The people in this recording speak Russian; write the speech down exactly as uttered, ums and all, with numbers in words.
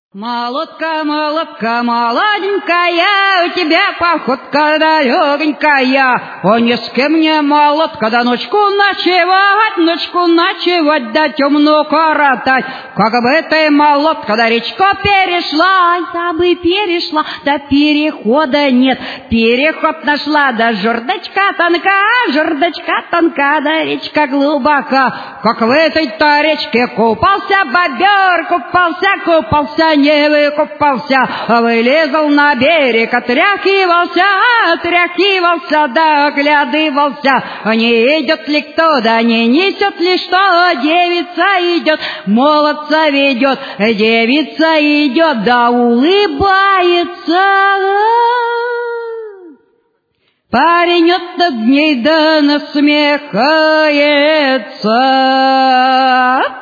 Молодка, молодка, молоденькая, у тебя походка далеконькая. Понески мне, молодка, да ночку ночевать, ночку ночевать, да темно коротать. Как бы ты, молодка, да речку перешла, я бы перешла, да перехода нет. Переход нашла, да жердочка тонка, жердочка тонка, да речка глубока. Как в этой-то речке купался бобер, купался, купался, не выкупался, вылезал на берег, отряхивался, отряхивался, да оглядывался, не идет ли кто, да не несет ли что, девица идет, молодца ведет, девица идет, да улыбается. Парень от ней да насмехается.